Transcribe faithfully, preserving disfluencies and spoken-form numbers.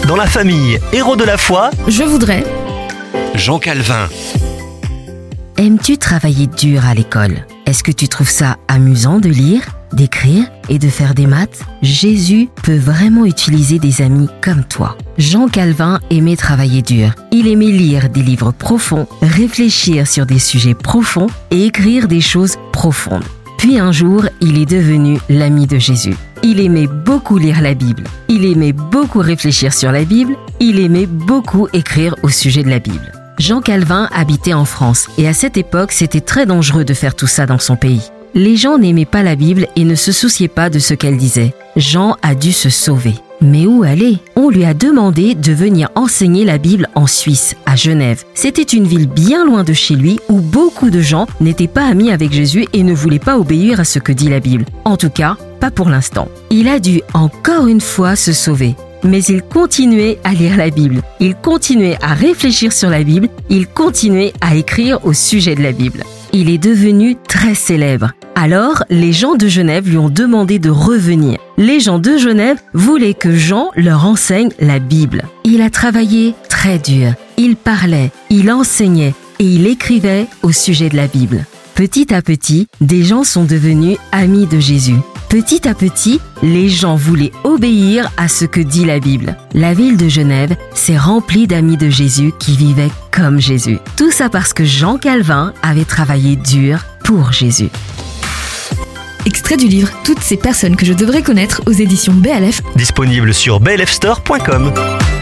Dans la famille Héros de la foi, Je voudrais. Jean Calvin. Aimes-tu travailler dur à l'école? Est-ce que tu trouves ça amusant de lire, d'écrire et de faire des maths? Jésus peut vraiment utiliser des amis comme toi. Jean Calvin aimait travailler dur. Il aimait lire des livres profonds, réfléchir sur des sujets profonds et écrire des choses profondes. Puis un jour, il est devenu l'ami de Jésus. Il aimait beaucoup lire la Bible. Il aimait beaucoup réfléchir sur la Bible. Il aimait beaucoup écrire au sujet de la Bible. Jean Calvin habitait en France et à cette époque, c'était très dangereux de faire tout ça dans son pays. Les gens n'aimaient pas la Bible et ne se souciaient pas de ce qu'elle disait. Jean a dû se sauver. Mais où aller? On lui a demandé de venir enseigner la Bible en Suisse, à Genève. C'était une ville bien loin de chez lui où beaucoup de gens n'étaient pas amis avec Jésus et ne voulaient pas obéir à ce que dit la Bible. En tout cas, pas pour l'instant. Il a dû encore une fois se sauver. Mais il continuait à lire la Bible, il continuait à réfléchir sur la Bible, il continuait à écrire au sujet de la Bible. Il est devenu très célèbre. Alors, les gens de Genève lui ont demandé de revenir. Les gens de Genève voulaient que Jean leur enseigne la Bible. Il a travaillé très dur, il parlait, il enseignait et il écrivait au sujet de la Bible. Petit à petit, des gens sont devenus amis de Jésus. Petit à petit, les gens voulaient obéir à ce que dit la Bible. La ville de Genève s'est remplie d'amis de Jésus qui vivaient comme Jésus. Tout ça parce que Jean Calvin avait travaillé dur pour Jésus. Extrait du livre Toutes ces personnes que je devrais connaître aux éditions B L F. Disponible sur b l f store point com.